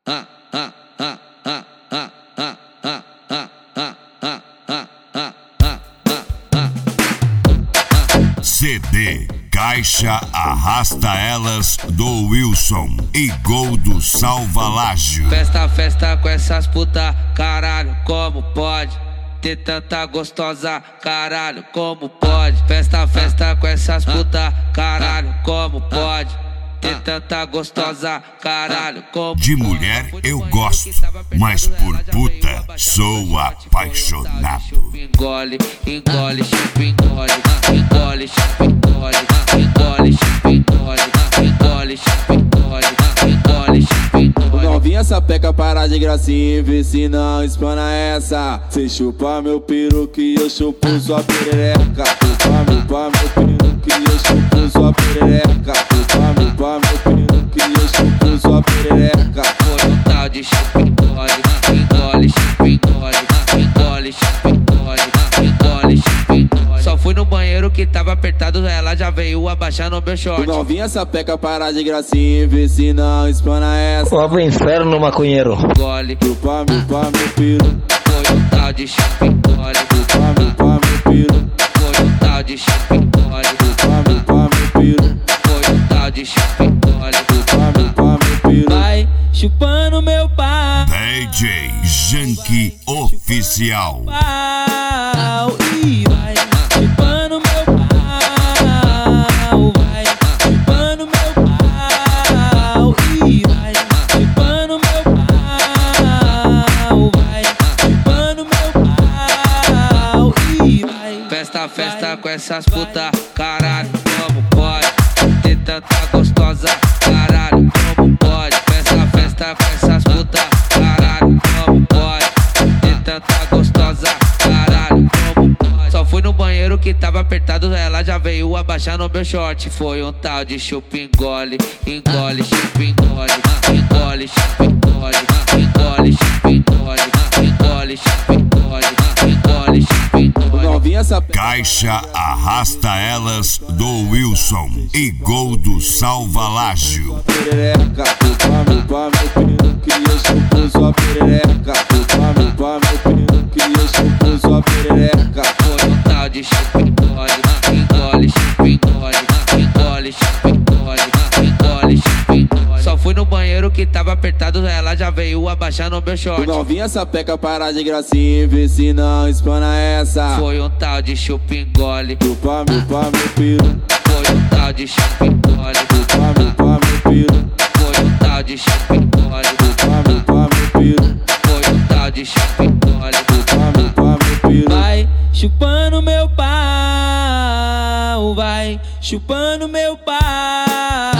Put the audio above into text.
CD Caixa Arrasta Elas do Wilson e Gol do Salvalágio. Festa com essas puta, caralho, como pode ter tanta gostosa, caralho, como pode? Festa com essas puta, caralho, como pode ter tanta gostosa, caralho, como de mulher eu gosto, mas por puta sou apaixonado. Engole, engole, engole, engole, engole, engole, engole, engole, engole. Novinha sapeca, para de gracinha e vê se não espana essa. Cê chupa meu peru que eu chupo sua perereca. Chupa meu peru que eu chupo sua perereca. Chupa meu peru que eu chupo sua perereca. Foi um tal de chupa, engole, engole, engole, engole, engole, engole, engole. Só fui no banheiro que tava apertado, ela já veio abaixando meu short. Novinha sapeca, para de gracinha e vê se não espana essa. Vá pro inferno, maconheiro. Engole, chupa meu peru. Foi um tal de chupa, engole, chupa meu peru. Foi um tal de chupa, engole, chupa meu peru. Foi um tal de chupa, engole, chupa meu peru. Vai chupando meu pau, DJ Janky Oficial. E vai chupando meu pau, vai chupando meu pau, e vai chupando meu pau, vai chupando meu pau, e vai. Festa com essas puta, caralho, como pode ter tanta gostosa, caralho, como pode? Festa com essas puta, caralho, como pode ter tanta gostosa, caralho, como pode? Só fui no banheiro que tava apertado, ela já veio abaixando meu short. Foi um tal de chupa, engole, engole, chupa, engole, engole, chupa, engole, engole, chupa, engole, engole, chupa, engole, engole, chupa, engole. Novinha sapeca. Caixa Arrasta Elas do Wilson e Gol do Salvalágio. Perereca, chupa meu peru que eu chupo sua perereca. Chupa meu peru que eu chupo sua perereca. Foi um tal de chupa, engole, engole, chupa, engole, engole, chupa, engole, engole, chupa, engole. Só fui no banheiro que tava apertado, ela já veio abaixando meu short. Novinha sapeca, para de gracinha e vê se não espana essa. Foi um tal de chupa, engole, chupa meu peru. Foi um tal de chupa, engole, chupa meu peru. Foi um tal de chupa, engole, chupa meu peru. Foi um tal de chupa, engole, chupa meu peru. Vai chupando meu pau, vai chupando meu pau.